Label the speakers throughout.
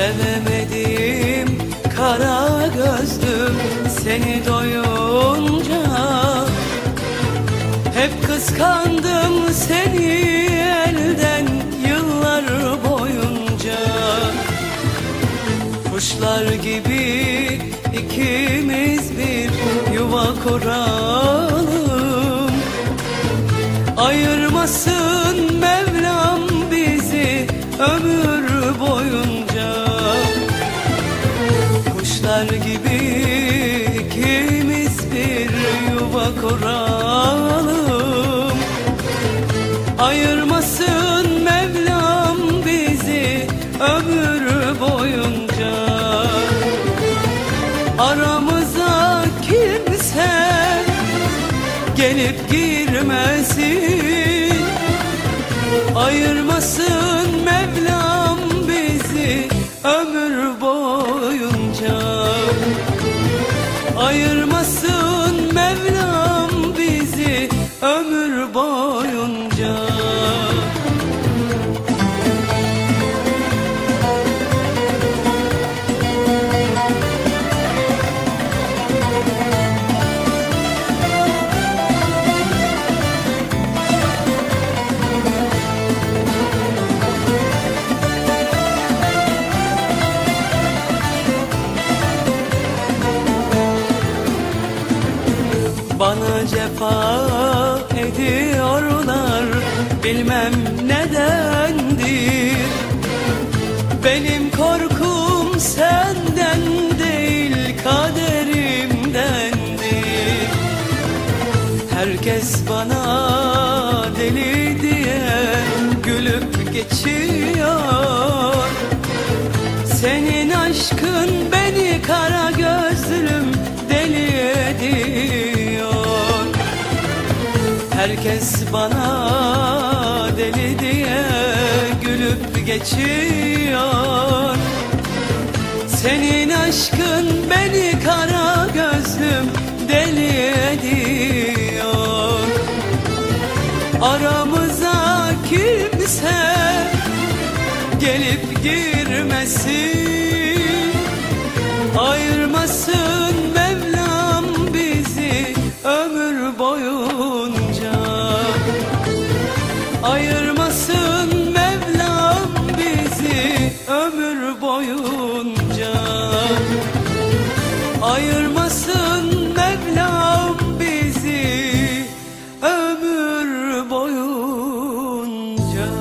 Speaker 1: Sevemedim kara gözlüm seni doyunca. Hep kıskandım seni elden yıllar boyunca. Kuşlar gibi ikimiz bir yuva kuralım. Ayırmasın Mevlam bizi ömür boyunca. Kuşlar gibi ikimiz bir yuva kuralım. Ayırmasın Mevlam bizi ömür boyunca. Aramıza kimse gelip girmesin. Ayırmasın Mevlam bizi ömür boyunca. Ayırmasın Mevlam bizi ömür boyunca. Bana cefa ediyorlar, bilmem nedendir. Benim korkum senden değil, kaderimdendir. Herkes bana deli diye gülüp geçiyor. Senin aşkın beni kara gözlüm deli ediyor. Herkes bana deli diye gülüp geçiyor. Senin aşkın beni kara gözlüm deli ediyor. Aramıza kimse gelip girmesin. Ayırmasın Mevlam bizi ömür boyunca. Ayırmasın Mevlam bizi ömür boyunca. Ayırmasın Mevlam bizi ömür boyunca.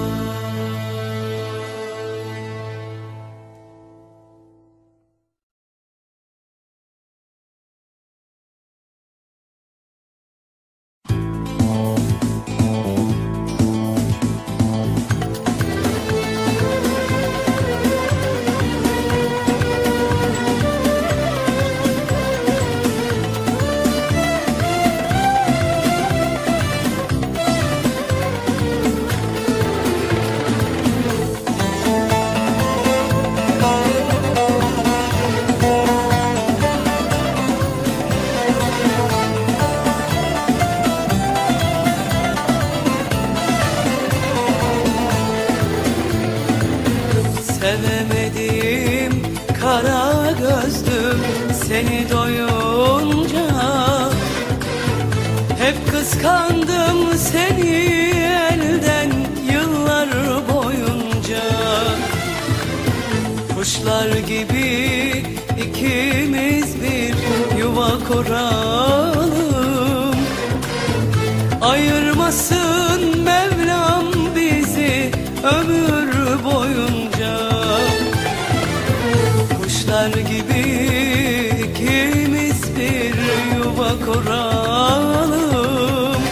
Speaker 1: Sevemedim kara gözlüm seni doyunca. Hep kıskandım seni elden yıllar boyunca. Kuşlar gibi ikimiz bir yuva kuralım. Ayırmasın Mevlam bizi ömür boyunca. Kuşlar gibi ikimiz bir yuva kuralım.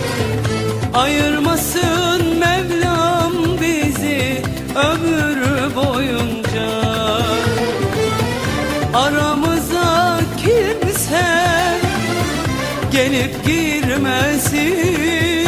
Speaker 1: Ayırmasın Mevlam bizi ömür boyunca. Aramıza kimse gelip girmesin.